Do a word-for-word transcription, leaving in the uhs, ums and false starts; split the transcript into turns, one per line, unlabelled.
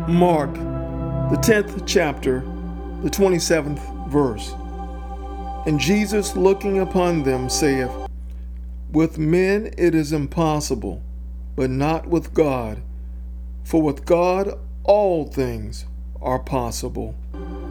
Mark, the tenth chapter, the twenty-seventh verse. And Jesus, looking upon them, saith, With men it is impossible, but not with God. For with God all things are possible.